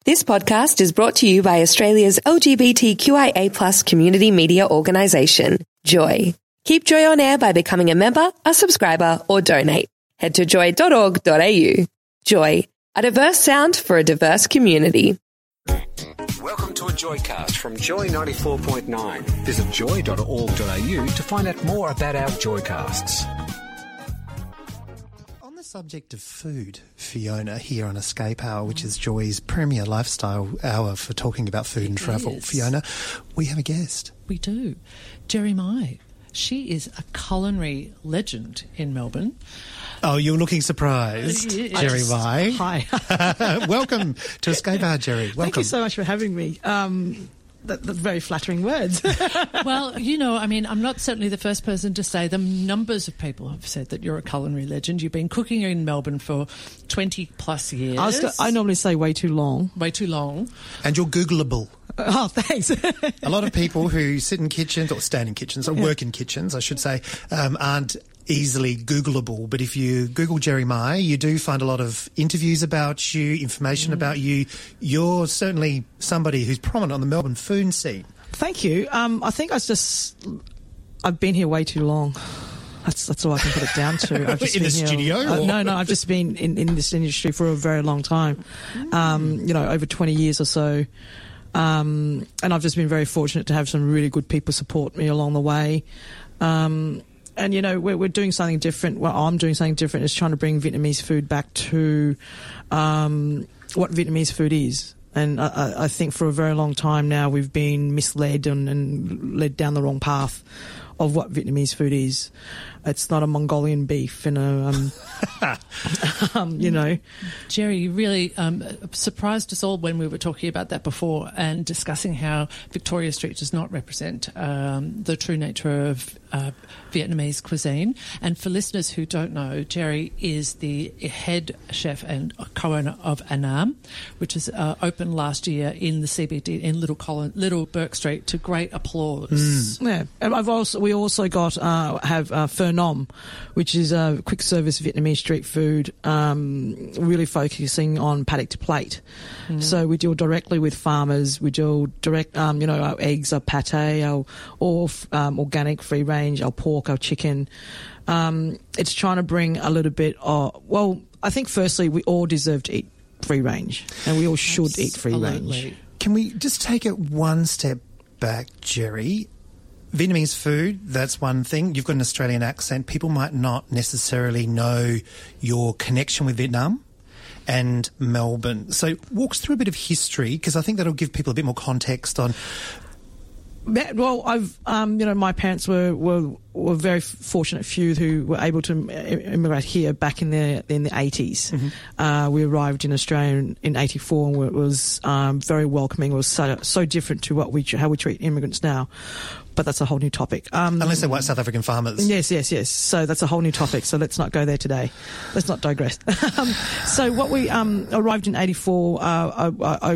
This podcast is brought to you by Australia's LGBTQIA+ community media organisation, Joy. Keep Joy on air by becoming a member, a subscriber, or donate. Head to joy.org.au. Joy, a diverse sound for a diverse community. Welcome to a Joycast from Joy 94.9. Visit joy.org.au to find out more about our Joycasts. On the subject of food, Fiona, here on Escape Hour, which is Joy's premier lifestyle hour for talking about food and travel. Fiona, we have a guest. We do. Jerry Mai. She is a culinary legend in Melbourne. Oh, you're looking surprised, Jerry Mai. Hi. Welcome to Escape Hour, Jerry. Welcome. Thank you so much for having me. That's very flattering words. Well, you know, I mean, I'm not certainly the first person to say them. Numbers of people have said that you're a culinary legend. You've been cooking in Melbourne for 20 plus years. I normally say way too long. Way too long. And you're Googleable. Oh, thanks. A lot of people who sit in kitchens or stand in kitchens or work in kitchens, I should say, aren't easily Googleable. But if you Google Jerry Mai, you do find a lot of interviews about you, information about you. You're certainly somebody who's prominent on the Melbourne food scene. Thank you. I think I've been here way too long. That's all I can put it down to. I've just in been the here, studio? No, I've just been in this industry for a very long time. Over 20 years or so. And I've just been very fortunate to have some really good people support me along the way. And, you know, we're doing something different. Well, I'm doing something different. Is trying to bring Vietnamese food back to what Vietnamese food is. And I think for a very long time now we've been misled and led down the wrong path of what Vietnamese food is. It's not a Mongolian beef, you know. Jerry, you really surprised us all when we were talking about that before and discussing how Victoria Street does not represent the true nature of Vietnamese cuisine. And for listeners who don't know, Jerry is the head chef and co-owner of Annam, which was opened last year in the CBD in Little Bourke Street to great applause. Yeah, and we also got have Phở Nom, which is a quick service Vietnamese street food, really focusing on paddock to plate. So we deal directly with farmers. We deal direct, our eggs, our pate, our organic, free range, our pork, our chicken. It's trying to bring a little bit of, I think firstly we all deserve to eat free range and we all should eat free range. Can we just take it one step back, Jerry? Vietnamese food, that's one thing. You've got an Australian accent. People might not necessarily know your connection with Vietnam and Melbourne. So walk us through a bit of history, because I think that'll give people a bit more context on... Well, my parents were very fortunate few who were able to immigrate here back in the 80s. We arrived in Australia in 84 and it was very welcoming. It was so different to how we treat immigrants now. But that's a whole new topic. Unless they're white South African farmers. Yes. So that's a whole new topic. So let's not go there today. Let's not digress. So what we arrived in 84.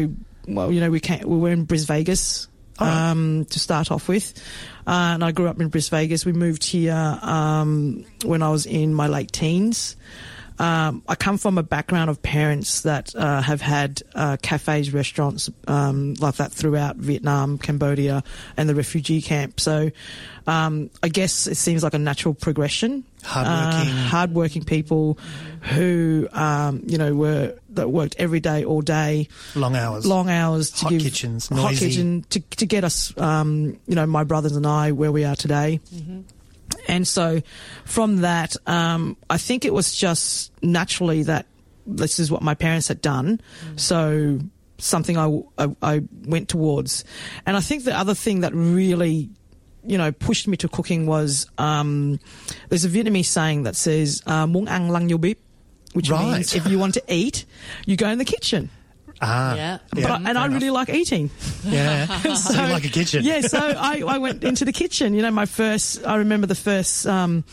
We were in Bris Vegas. To start off with. And I grew up in Bris Vegas. We moved here when I was in my late teens. I come from a background of parents that have had cafes, restaurants like that throughout Vietnam, Cambodia, and the refugee camp. So I guess it seems like a natural progression. Hardworking people who that worked every day, all day, long hours, to hot kitchens, noisy. Hot kitchen to get us, my brothers and I where we are today. And so from that, I think it was just naturally that this is what my parents had done. So something I went towards. And I think the other thing that really, pushed me to cooking was there's a Vietnamese saying that says, "Muốn ăn lăng vô bếp," which means if you want to eat, you go in the kitchen. Yeah. I really like eating. Yeah. So you like a kitchen. Yeah, so I went into the kitchen. I remember the first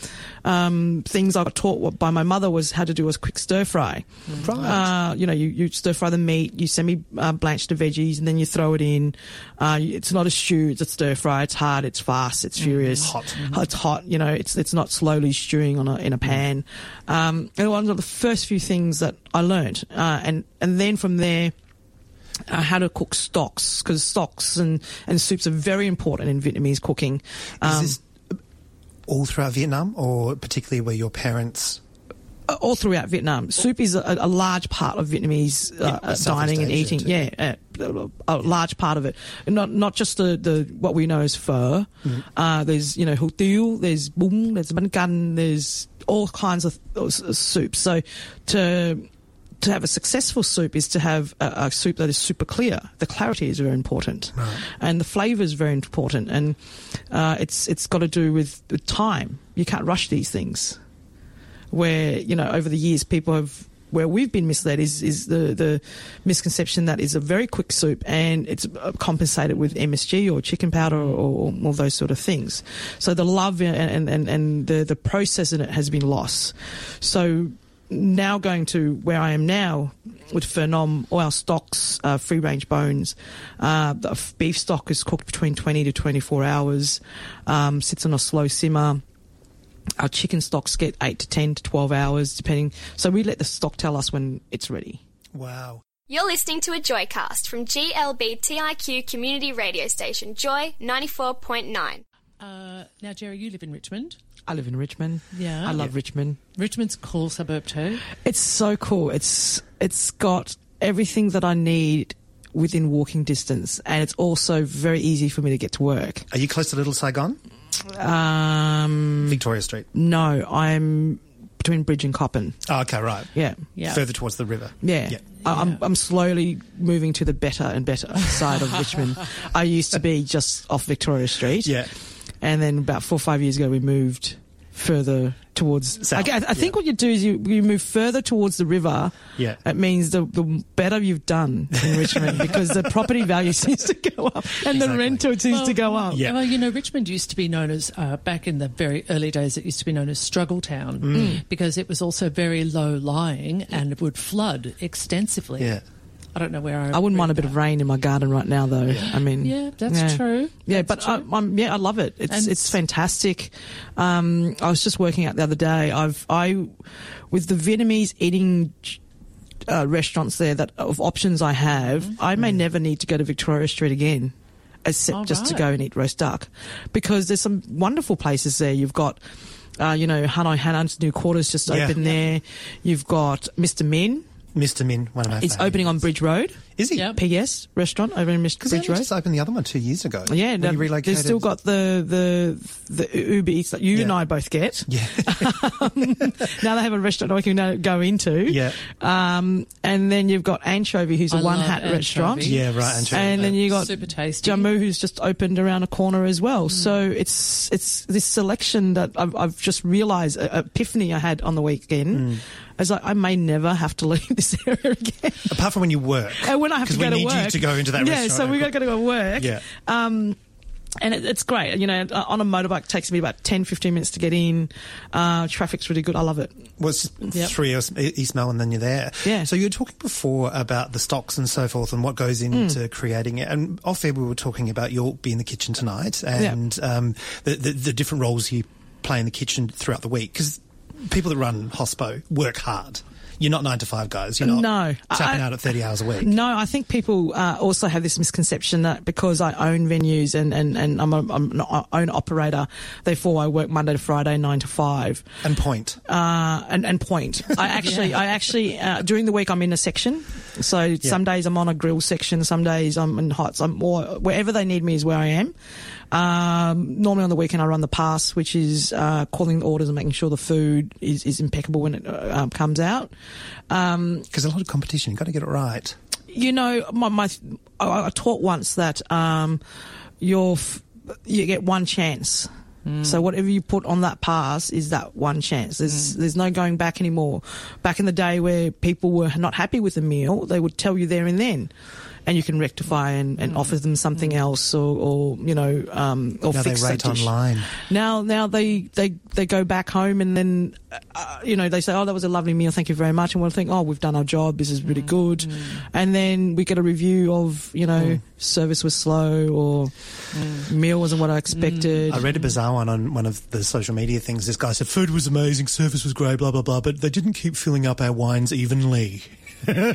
things I got taught by my mother was how to do a quick stir fry. Right. You stir fry the meat, you blanch the veggies, and then you throw it in. It's not a stew, it's a stir fry. It's hard, it's fast, it's furious. Hot. It's hot, it's not slowly stewing in a pan. And one of the first few things that I learned. And then from there, how to cook stocks, because stocks and soups are very important in Vietnamese cooking. Is this all throughout Vietnam, or particularly where your parents? All throughout Vietnam. Soup is a large part of Vietnamese dining and eating. Too. Yeah, a large part of it. Not just the what we know as pho. There's hủ tiếu, there's bún, there's bánh canh, there's all kinds of soups. So to have a successful soup is to have a soup that is super clear. The clarity is very important, and the flavour is very important, and it's got to do with time. You can't rush these things. Where over the years where we've been misled is the misconception that is a very quick soup and it's compensated with MSG or chicken powder or all those sort of things. So the love and the process in it has been lost. So now going to where I am now with Pho Nom, all our stocks, free range bones, the beef stock is cooked between 20 to 24 hours, sits on a slow simmer. Our chicken stocks get 8 to 10 to 12 hours, depending. So we let the stock tell us when it's ready. Wow. You're listening to a Joycast from GLBTIQ community radio station, Joy 94.9. Now, Jerry, you live in Richmond. I live in Richmond. Yeah. I love Richmond. Richmond's a cool suburb too. It's so cool. It's got everything that I need within walking distance, and it's also very easy for me to get to work. Are you close to Little Saigon? Victoria Street. No, I'm between Bridge and Coppin. Oh, okay, right. Yeah. Further towards the river. Yeah. I'm slowly moving to the better and better side of Richmond. I used to be just off Victoria Street. Yeah. And then about 4 or 5 years ago, we moved further towards south. I think what you do is you move further towards the river. Yeah. It means the better you've done in Richmond because the property value seems to go up and the rental seems to go up. Yeah. Well, Richmond used to be known as, back in the very early days, it used to be known as Struggle Town because it was also very low lying and it would flood extensively. Yeah. I don't know where I wouldn't mind a bit of rain in my garden right now, though. Yeah. I mean, yeah, that's true. Yeah, that's but true. I love it. It's fantastic. I was just working out the other day. With the Vietnamese eating restaurants there of options I have, I may never need to go to Victoria Street again, except just to go and eat roast duck, because there's some wonderful places there. You've got. Hanoi Hanan's new quarters just opened there. You've got Mr. Min. Mr. Min, one of my It's favourites. opening on Bridge Road. Is he? Yep. PS restaurant over in Bridge Because Road. just opened the other one 2 years ago. Yeah, when he relocated. they've still got the Uber Eats that you and I both get. Yeah. Now they have a restaurant I can go into. Yeah. And then you've got Anchovy, who's a I one love hat restaurant. Anchovy. Yeah, right. And And then you got super tasty. Jammu, who's just opened around a corner as well. So it's this selection that I've just realised, epiphany I had on the weekend. I was like, I may never have to leave this area again. apart from when you work. And when I have to go to work. Because we need you to go into that restaurant. Yeah, so we got to go to work. Yeah. And it's great. On a motorbike, it takes me about 10, 15 minutes to get in. Traffic's really good. I love it. Well, it's just 3 hours East Melbourne, and then you're there. Yeah. So you were talking before about the stocks and so forth and what goes into creating it. And off air, we were talking about you'll be in the kitchen tonight and the different roles you play in the kitchen throughout the week. Because people that run hospo work hard. You're not 9 to 5 guys. You're not tapping out at 30 hours a week. No, I think people also have this misconception that because I own venues and I'm an own operator, therefore I work Monday to Friday, 9 to 5. And point. And point. I actually during the week I'm in a section. So some days I'm on a grill section, some days I'm in hots. Wherever they need me is where I am. Normally on the weekend I run the pass, which is calling the orders and making sure the food is impeccable when it comes out. Because a lot of competition, you've got to get it right. I taught once that you get one chance. So whatever you put on that pass is that one chance. There's no going back anymore. Back in the day where people were not happy with the meal, they would tell you there and then. And you can rectify and offer them something else or Now fix they rate that dish. online. Now they go back home and then, they say, oh, that was a lovely meal, thank you very much. And we'll think, oh, we've done our job, this is really good. And then we get a review of, service was slow or meal wasn't what I expected. I read a bizarre one on one of the social media things. This guy said, food was amazing, service was great, blah, blah, blah, but they didn't keep filling up our wines evenly. And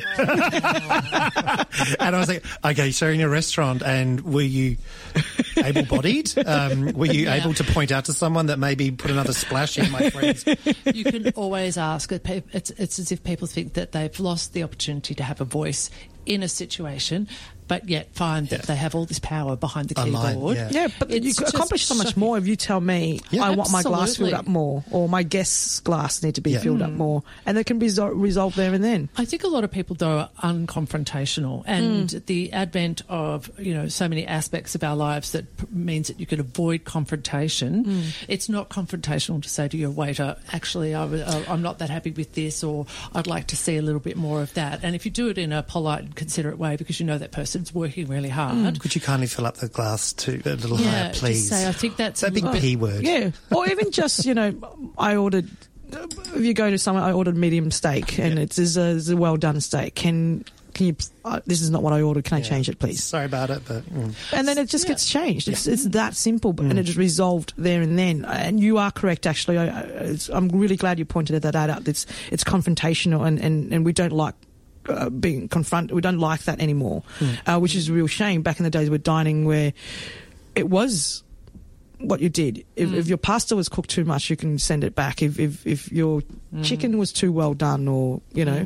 I was like, okay, so you're in a restaurant, and were you able-bodied? Were you able to point out to someone that maybe put another splash in my friend's? You can always ask. It's as if people think that they've lost the opportunity to have a voice in a situation, but yet find that they have all this power behind the keyboard. Yeah, but you could accomplish so much more if you tell me, I want my glass filled up more, or my guest's glass need to be filled up more, and it can be resolved there and then. I think a lot of people, though, are unconfrontational, and the advent of, so many aspects of our lives that means that you can avoid confrontation. It's not confrontational to say to your waiter, actually, I'm not that happy with this, or I'd like to see a little bit more of that. And if you do it in a polite and considerate way, because you know that person's working really hard. Could you kindly fill up the glass to a little higher, please? Just say, I think that's that big P word. Yeah, or even just, I ordered. If you go to somewhere, I ordered medium steak, and it's a well done steak. Can you? This is not what I ordered. Can I change it, please? Sorry about it, but and then it just gets changed. It's that simple, and it's resolved there and then. And you are correct, actually. I'm really glad you pointed that out. It's confrontational, and we don't like being confronted. We don't like that anymore, which is a real shame. Back in the days with dining, where it was what you did. If your pasta was cooked too much, you can send it back. If your chicken was too well done, or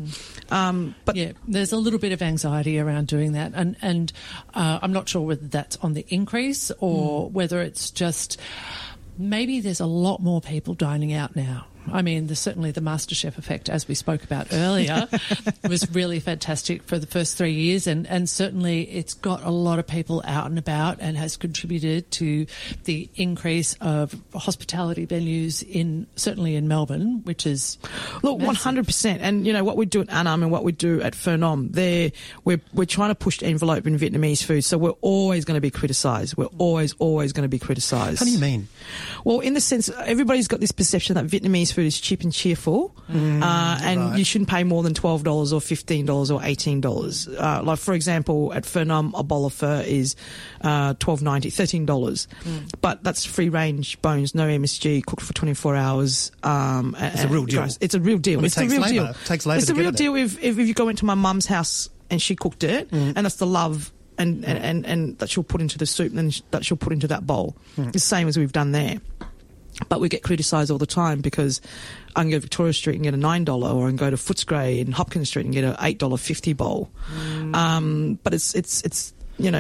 but there's a little bit of anxiety around doing that, and I'm not sure whether that's on the increase or whether it's just maybe there's a lot more people dining out now. I mean, certainly the MasterChef effect, as we spoke about earlier, was really fantastic for the first 3 years, and certainly it's got a lot of people out and about and has contributed to the increase of hospitality venues certainly in Melbourne, which is look massive. 100%. And what we do at Annam and what we do at Pho Nom, we're trying to push the envelope in Vietnamese food, so we're always going to be criticised. We're always going to be criticised. How do you mean? Well, in the sense, everybody's got this perception that Vietnamese food is cheap and cheerful, and you shouldn't pay more than $12 or $15 or $18. Like, for example, at Pho Nom, a bowl of pho is $12.90, $13. But that's free range bones, no MSG, cooked for 24 hours. It's a real deal. It's a real deal. Well, it's a real deal. It takes labour. It's a real deal if you go into my mum's house and she cooked it, and that's the love and that she'll put into the soup and that she'll put into that bowl. The same as we've done there. But we get criticised all the time because I can go to Victoria Street and get a $9, or I can go to Footscray in Hopkins Street and get a $8.50 bowl. But it's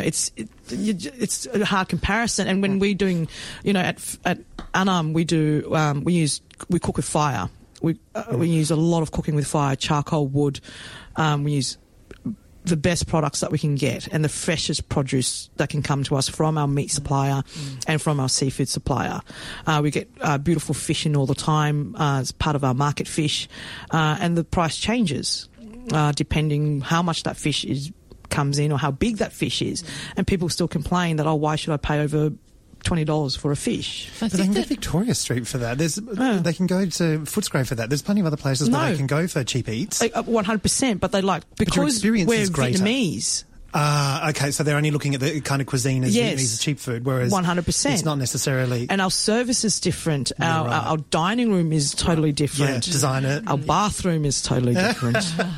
a hard comparison. And when we're doing, at Annam, we cook with fire. We use a lot of cooking with fire, charcoal, wood. We use the best products that we can get and the freshest produce that can come to us from our meat supplier and from our seafood supplier. We get beautiful fish in all the time as part of our market fish, and the price changes depending how much that fish comes in or how big that fish is. And people still complain that, why should I pay over $20 for a fish? But they can go to Victoria Street for that. They can go to Footscray for that. There's plenty of other places where they can go for cheap eats. 100%, but because we're Vietnamese. Okay, so they're only looking at the kind of cuisine as Vietnamese cheap food, whereas 100%. It's not necessarily. And our service is different. Our dining room is totally different. Yeah, design it. Our bathroom is totally different.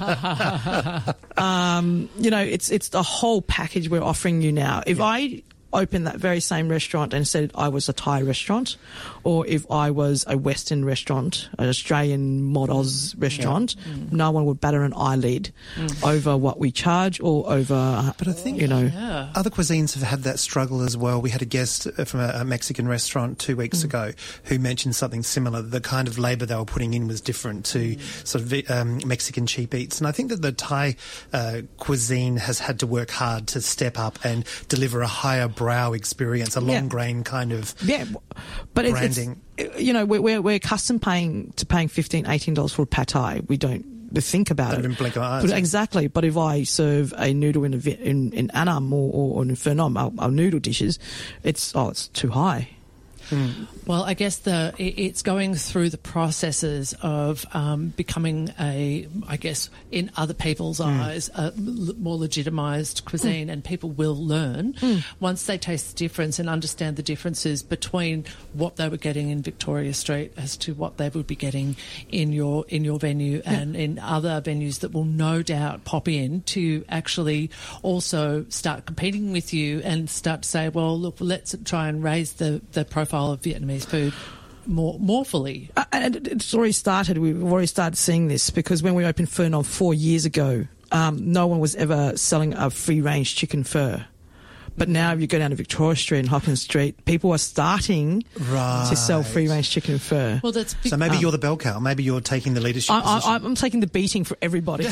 It's the whole package we're offering you now. If I open that very same restaurant and said I was a Thai restaurant, or if I was a Western restaurant, an Australian Mod Oz restaurant, no one would batter an eyelid over what we charge or over. But I think other cuisines have had that struggle as well. We had a guest from a Mexican restaurant 2 weeks ago who mentioned something similar. The kind of labour they were putting in was different to sort of Mexican cheap eats, and I think that the Thai cuisine has had to work hard to step up and deliver a higher brow experience, a long grain kind of but branding. We're accustomed paying $15, $18 for a pad thai. We don't think about it. Blink our eyes. Exactly. But if I serve a noodle in Annam or in Pho Nom, our noodle dishes, it's too high. Well, I guess it's going through the processes of becoming I guess, in other people's eyes, a more legitimised cuisine, and people will learn once they taste the difference and understand the differences between what they were getting in Victoria Street as to what they would be getting in your venue and in other venues that will no doubt pop in to actually also start competing with you and start to say, well, look, let's try and raise the profile of Vietnamese food more fully. And it's already started. We've already started seeing this, because when we opened Pho Nom 4 years ago, no one was ever selling a free-range chicken pho. But now if you go down to Victoria Street and Hopkins Street, people are starting to sell free-range chicken pho. Well, that's big. So maybe you're the bell cow. Maybe you're taking the leadership position. I'm taking the beating for everybody.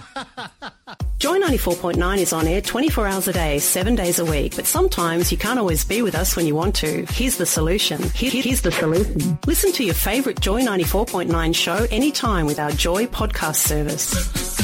Joy 94.9 is on air 24 hours a day, 7 days a week. But sometimes you can't always be with us when you want to. Here's the solution. Here's the solution. Listen to your favourite Joy 94.9 show anytime with our Joy podcast service.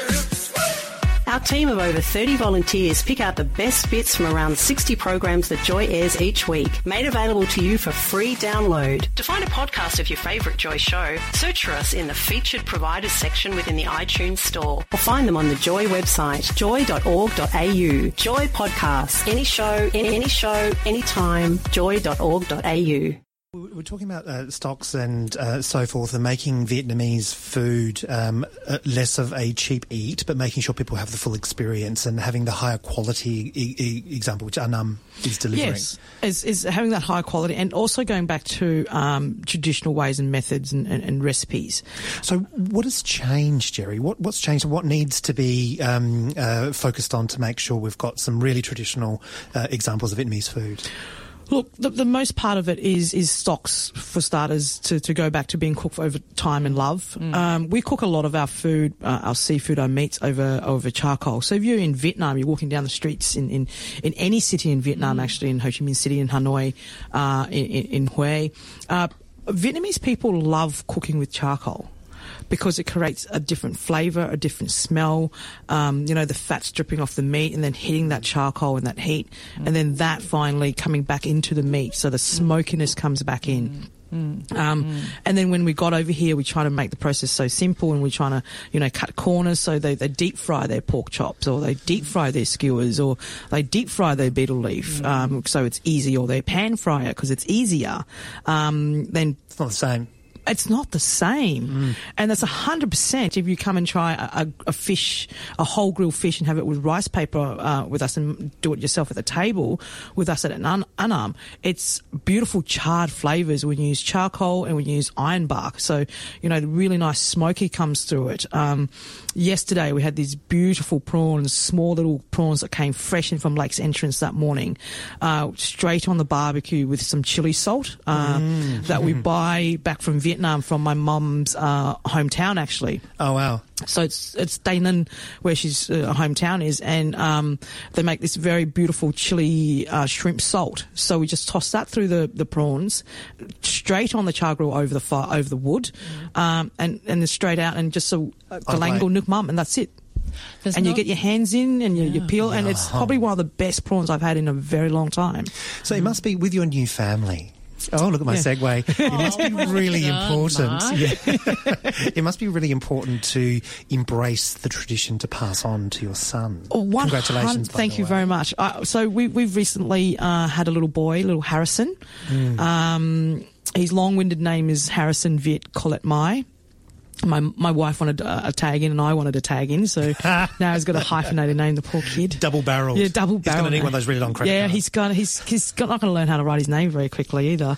Our team of over 30 volunteers pick out the best bits from around 60 programs that Joy airs each week, made available to you for free download. To find a podcast of your favourite Joy show, search for us in the featured providers section within the iTunes store, or find them on the Joy website, joy.org.au. Joy Podcasts. Any show, anytime, joy.org.au. We're talking about stocks and so forth, and making Vietnamese food less of a cheap eat, but making sure people have the full experience and having the higher quality example, which Annam is delivering. Yes, is having that higher quality, and also going back to traditional ways and methods and recipes. So what has changed, Jerry? What's changed, and what needs to be focused on to make sure we've got some really traditional examples of Vietnamese food? Look, the most part of it is stocks, for starters, to go back to being cooked over time and love. We cook a lot of our food, our seafood, our meats over charcoal. So if you're in Vietnam, you're walking down the streets in any city in Vietnam, actually, in Ho Chi Minh City, in Hanoi, in Hue, Vietnamese people love cooking with charcoal, because it creates a different flavour, a different smell, the fats dripping off the meat and then hitting that charcoal and that heat, and then that finally coming back into the meat, so the smokiness comes back in. And then when we got over here, we try to make the process so simple, and we're trying to, cut corners, so they deep fry their pork chops, or they deep fry their skewers, or they deep fry their betel leaf, so it's easy, or they pan fry it because it's easier. Then it's not the same. It's not the same. And that's 100% if you come and try a fish, a whole grilled fish, and have it with rice paper with us, and do it yourself at the table with us at an Annam. It's beautiful charred flavours. We use charcoal and we use iron bark. So, the really nice smoky comes through it. Yesterday we had these beautiful prawns, small little prawns that came fresh in from Lakes Entrance that morning, straight on the barbecue with some chili salt that we buy back from Vietnam, from my mum's hometown, actually. Oh, wow. So it's Da Nang, where she's hometown is, and they make this very beautiful chili shrimp salt. So we just toss that through the prawns, straight on the char grill over the fire, over the wood, and then straight out, and just so galangal nook mum, and that's it. You get your hands in and you peel, and it's probably one of the best prawns I've had in a very long time. So it must be with your new family. Oh, look at my segue. It must be really important. It must be really important to embrace the tradition to pass on to your son. Congratulations. Thank you very much. So we've recently had a little boy, little Harrison. His long-winded name is Harrison Viet Colette Mai. My wife wanted a tag in, and I wanted a tag in, so now he's got a hyphenated name, the poor kid. Double barreled. Yeah, double barreled. He's going to need one of those really long credit cards. He's not going to learn how to write his name very quickly either.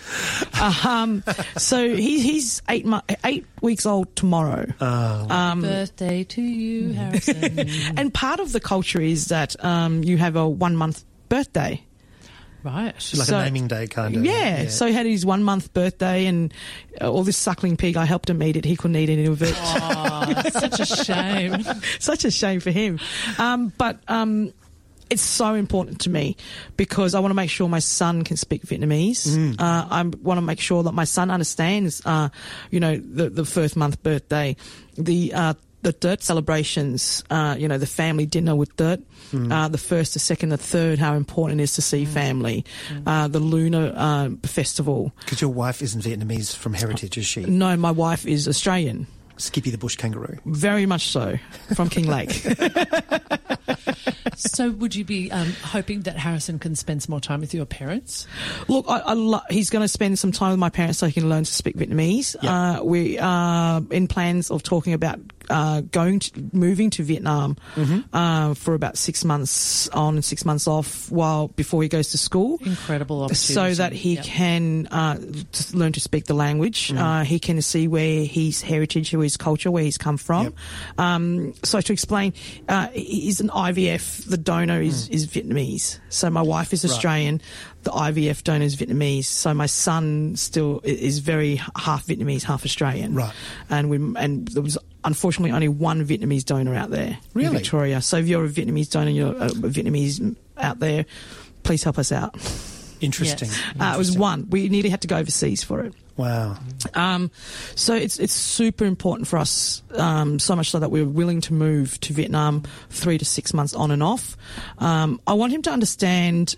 So he's 8 weeks old tomorrow. Birthday to you, Harrison. And part of the culture is that you have a 1 month birthday. Right. Like a naming day kind of. Yeah. So he had his 1 month birthday, and all this suckling pig, I helped him eat it. He couldn't eat any of it. Oh, such a shame. Such a shame for him. But it's so important to me, because I want to make sure my son can speak Vietnamese. I want to make sure that my son understands, the first month birthday, the the Tet celebrations, the family dinner with Tet, the first, the second, the third, how important it is to see family, the Lunar Festival. Because your wife isn't Vietnamese from heritage, is she? No, my wife is Australian. Skippy the bush kangaroo. Very much so, from King Lake. So would you be hoping that Harrison can spend some more time with your parents? Look, he's going to spend some time with my parents so he can learn to speak Vietnamese. Yep. We are in plans of talking about moving to Vietnam for about 6 months on and 6 months off before he goes to school. Incredible opportunity. So that he can learn to speak the language. He can see where his heritage, where his culture, where he's come from. Yep. So to explain, he's an IVF. The donor is Vietnamese. So my wife is Australian. The IVF donor is Vietnamese. So my son still is very half Vietnamese, half Australian. Right. And there was unfortunately only one Vietnamese donor out there in Victoria. So if you're a Vietnamese donor, you're a Vietnamese out there, please help us out. Interesting. Yes. It was one. We nearly had to go overseas for it. Wow. So it's super important for us, so much so that we're willing to move to Vietnam 3 to 6 months on and off. I want him to understand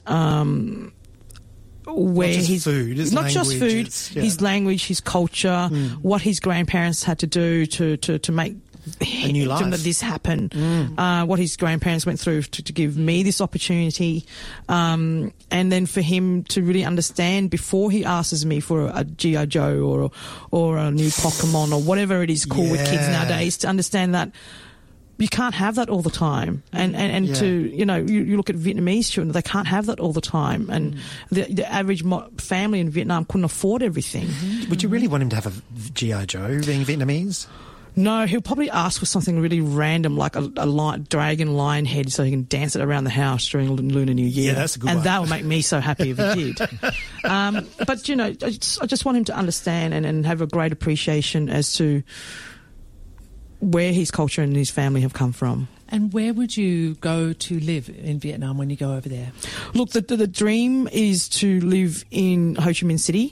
where his food, his not language, just food, his language, his culture, what his grandparents had to do to make a new life. That this happened, what his grandparents went through to give me this opportunity, and then for him to really understand before he asks me for a G.I. Joe or a new Pokemon or whatever it is called with kids nowadays, to understand that you can't have that all the time. And to, you look at Vietnamese children, they can't have that all the time. And the average family in Vietnam couldn't afford everything. Would you really want him to have a G.I. Joe being Vietnamese? No, he'll probably ask for something really random, like a dragon lion head, so he can dance it around the house during Lunar New Year. Yeah, that's a good one. And that would make me so happy if he did. But, I just want him to understand and have a great appreciation as to where his culture and his family have come from. And where would you go to live in Vietnam when you go over there? Look, the dream is to live in Ho Chi Minh City.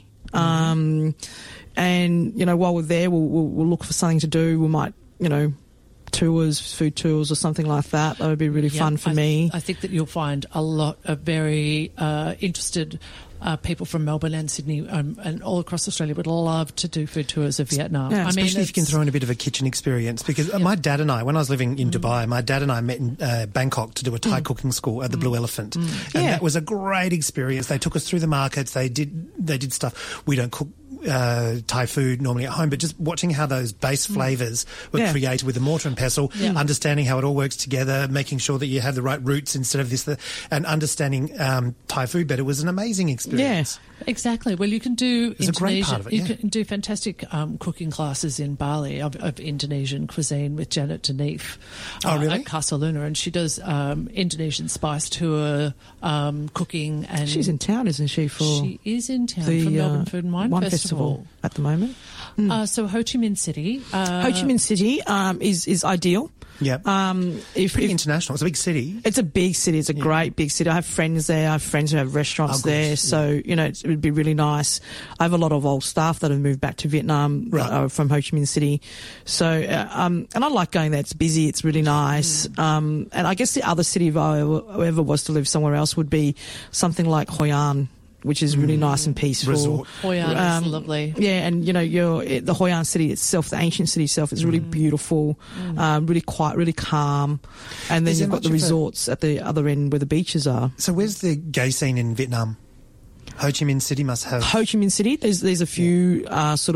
And, while we're there, we'll look for something to do. We might, tours, food tours or something like that. That would be really fun for me. I think that you'll find a lot of very interested people from Melbourne and Sydney and all across Australia would love to do food tours of Vietnam. Yeah, especially if you can throw in a bit of a kitchen experience. Because my dad and I, when I was living in Dubai, my dad and I met in Bangkok to do a Thai cooking school at the Blue Elephant. And that was a great experience. They took us through the markets. They did stuff. We don't cook Thai food normally at home, but just watching how those base flavours were created with the mortar and pestle, understanding how it all works together, making sure that you have the right roots instead of this, and understanding Thai food better was an amazing experience. Yes, exactly. Well, you can do It's a great part of it, you can do fantastic cooking classes in Bali of Indonesian cuisine with Janet Denif at Castle Luna, and she does Indonesian spice tour cooking. And she's in town, isn't she? She is in town for Melbourne Food and Wine Festival at the moment. So Ho Chi Minh City. Ho Chi Minh City is ideal. Yeah. Pretty international. It's a big city. It's a big city. It's a great big city. I have friends there. I have friends who have restaurants there. So, it would be really nice. I have a lot of old staff that have moved back to Vietnam from Ho Chi Minh City. So, and I like going there. It's busy. It's really nice. And I guess the other city, if I ever was to live somewhere else, would be something like Hoi An, which is really nice and peaceful. Resort. Hoi An is lovely. Yeah, and the Hoi An city itself, the ancient city itself, is really beautiful, really quiet, really calm. And then you've got the resorts at the other end where the beaches are. So where's the gay scene in Vietnam? Ho Chi Minh City must have... Ho Chi Minh City, there's a few sort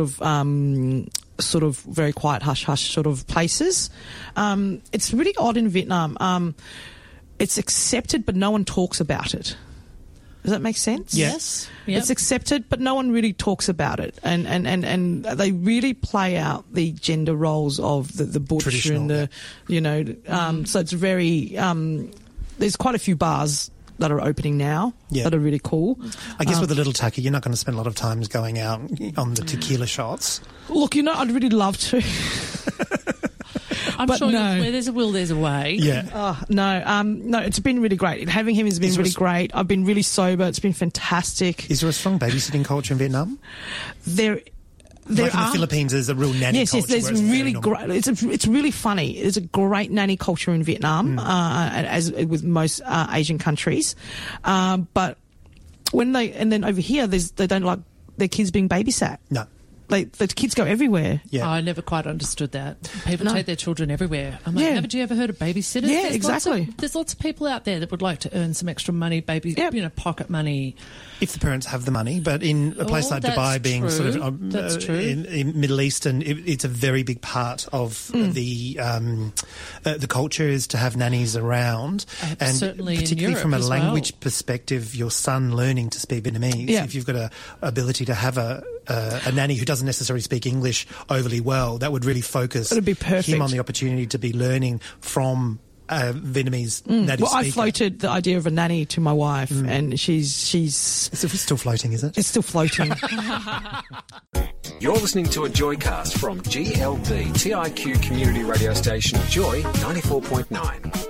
of very quiet, hush-hush sort of places. It's really odd in Vietnam. It's accepted, but no one talks about it. Does that make sense? Yes. Yep. It's accepted, but no one really talks about it. And they really play out the gender roles of the butcher and the, so it's very, there's quite a few bars that are opening now that are really cool. I guess with a little tacky, you're not going to spend a lot of time going out on the tequila shots. Look, I'd really love to. I'm but sure no. Where there's a will, there's a way. Yeah. No, it's been really great. Having him has been really great. I've been really sober. It's been fantastic. Is there a strong babysitting culture in Vietnam? There Like in the Philippines, there's a real nanny culture. Yes, there's where it's really very normal. great. It's really funny. There's a great nanny culture in Vietnam, as with most Asian countries. But and then over here, they don't like their kids being babysat. No. The kids go everywhere. Yeah. I never quite understood that. People take their children everywhere. I'm like, Yeah. haven't you ever heard of babysitters? Yeah, There's exactly. There's lots of people out there that would like to earn some extra money, pocket money. If the parents have the money, but in a place like that's Dubai, being sort of That's true. in Middle Eastern, it's a very big part of the culture is to have nannies around, and certainly in particularly Europe from a as language well. perspective, your son learning to speak Vietnamese. Yeah. If you've got a ability to have a nanny who doesn't necessarily speak English overly well, that would really focus It'd be perfect. him on the opportunity to be learning from Vietnamese native Well, I speaker. floated the idea of a nanny to my wife, and she's It's still floating, is it? it's still floating. You're listening to a Joycast from GLB TIQ community radio station Joy 94.9.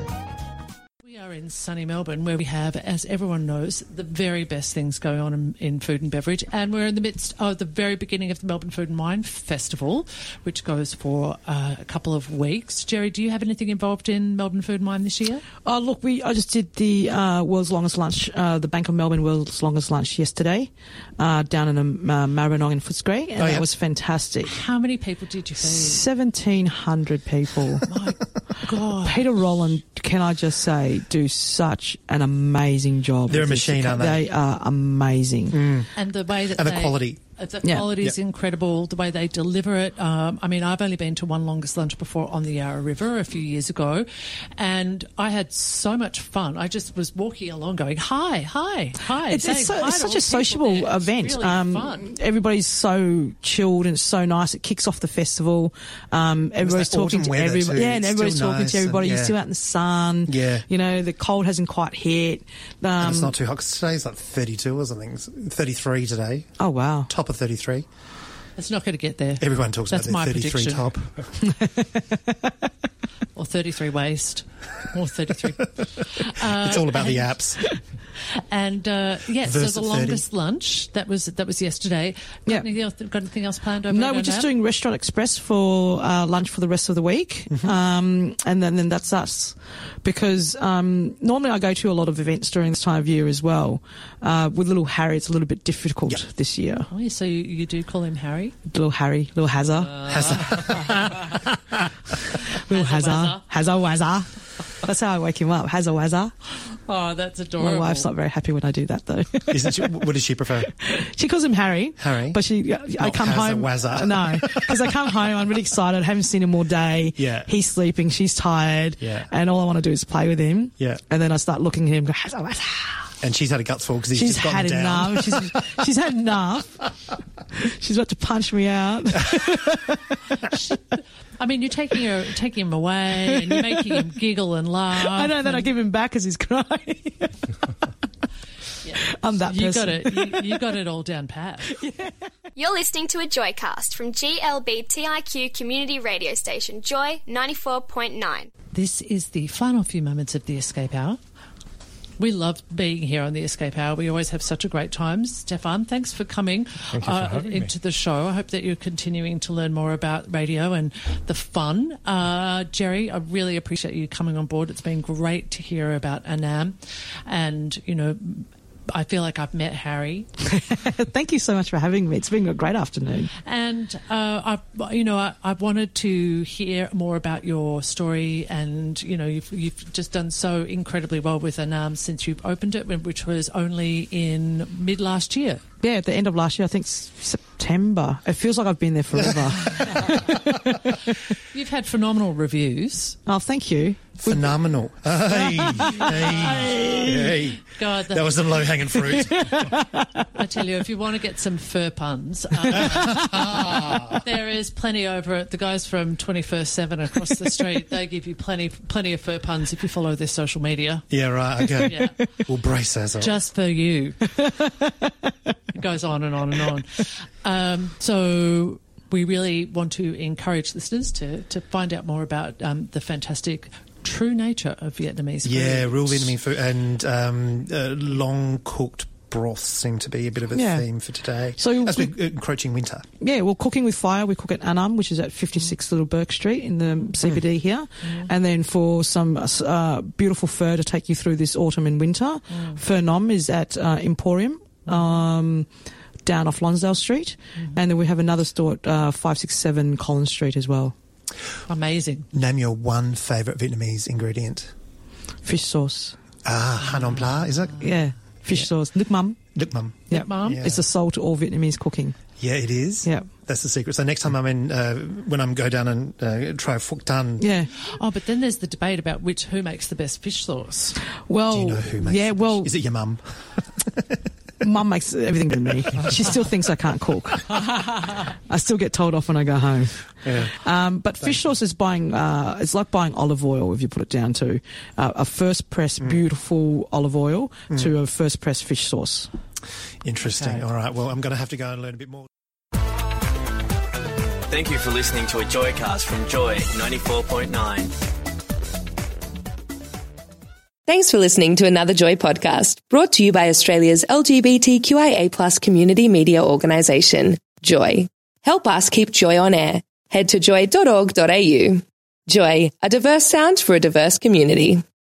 We are in sunny Melbourne, where we have, as everyone knows, the very best things going on in food and beverage. And we're in the midst of the very beginning of the Melbourne Food and Wine Festival, which goes for a couple of weeks. Jerry, do you have anything involved in Melbourne Food and Wine this year? Oh, look, I just did the world's longest lunch, the Bank of Melbourne world's longest lunch yesterday, down in the Maribyrnong in Footscray, and that was fantastic. How many people did you feed? 1,700 people. My God. Peter Rowland, can I just say, do such an amazing job. They're a with this. machine, aren't they? They are amazing. And the way that And the quality. The Yeah. quality is incredible, the way they deliver it. I mean, I've only been to one longest lunch before on the Yarra River a few years ago, and I had so much fun. I just was walking along going, hi. It's saying hi to all such the a sociable people there. It's event. really fun. Everybody's so chilled and it's so nice. It kicks off the festival. Everybody's that talking autumn to weather everybody. too. Yeah, and It's everybody's still talking nice to everybody. and, You're still out in the sun. Yeah. You know, the cold hasn't quite hit. And it's not too hot, 'cause today's like 32 or something. It's 33 today. Oh, wow. Top of 33. It's not going to get there. Everyone talks That's about my their 33 prediction. top. Or 33 waist. Or 33. It's all about the apps. And so Verse the at 30. longest lunch that was yesterday. Yeah. Got anything else planned over? No, we're just doing Restaurant Express for lunch for the rest of the week, and then that's us. Because normally I go to a lot of events during this time of year as well. With little Harry, it's a little bit difficult this year. Oh, yeah, so you do call him Harry? Little Harry, little Hazza, little Hazza, Hazza Wazza. That's how I wake him up. Hazza Wazza. Oh, that's adorable. My wife's not very happy when I do that, though. Isn't she? What does she prefer? She calls him Harry. Harry? But I come Hazza home. Wazza. No, because I come home, I'm really excited. I haven't seen him all day. Yeah. He's sleeping, she's tired. Yeah. And all I want to do is play with him. Yeah. And then I start looking at him, go, Hazza Wazza. And she's had a gutsful because he's She's just gotten had down. enough. She's had enough. She's about to punch me out. I mean, you're taking him away and you're making him giggle and laugh. I know, then I give him back as he's crying. Yeah. I'm that You person. got it. You got it all down pat. You're listening to a Joycast from GLB TIQ community radio station Joy 94.9. This is the final few moments of the Escape Hour. We love being here on the Escape Hour. We always have such a great time. Stefan, thanks for coming into the show. I hope that you're continuing to learn more about radio and the fun. Jerry, I really appreciate you coming on board. It's been great to hear about Anam. And, you know, I feel like I've met Harry. Thank you so much for having me. It's been a great afternoon. And I wanted to hear more about your story, and you know you've just done so incredibly well with Anam since you've opened it, which was only in mid last year. Yeah, at the end of last year, I think September. It feels like I've been there forever. You've had phenomenal reviews. Oh, thank you. Phenomenal. Hey. God, That was some low-hanging fruit. I tell you, if you want to get some fur puns, there is plenty over at the guys from 21st7 across the street. They give you plenty of fur puns if you follow their social media. Yeah, right. Okay. Yeah. We'll brace ourselves. Just for you. It goes on and on and on. So we really want to encourage listeners to find out more about the fantastic true nature of Vietnamese food. Yeah, real Vietnamese food and long-cooked broths seem to be a bit of a Yeah. theme for today. So as we're encroaching winter. Yeah, well, Cooking with Fire, we cook at Anam, which is at 56 Little Burke Street in the CBD here. And then for some beautiful fur to take you through this autumn and winter, Fur Nom is at Emporium, down off Lonsdale Street. And then we have another store at 567 Collins Street as well. Amazing. Name your one favourite Vietnamese ingredient. Fish sauce. Hanon Pla, is it? Yeah, fish sauce. Nước mắm. Nước mắm. Yeah. Nước mắm. Yeah. It's the soul to all Vietnamese cooking. Yeah, it is. Yeah. That's the secret. So next time I'm in, when I'm go down and try Phuoc Tan. Yeah. Oh, but then there's the debate about who makes the best fish sauce. Well, Do you know who makes yeah, it? well, Is it your mum? Mum makes everything better than me. She still thinks I can't cook. I still get told off when I go home. Yeah. But fish sauce is buying, it's like buying olive oil, if you put it down to a first press beautiful olive oil to a first press fish sauce. Interesting. Okay. All right. Well, I'm going to have to go and learn a bit more. Thank you for listening to a Joycast from Joy 94.9. Thanks for listening to another Joy podcast, brought to you by Australia's LGBTQIA+ community media organisation, Joy. Help us keep Joy on air. Head to joy.org.au. Joy, a diverse sound for a diverse community.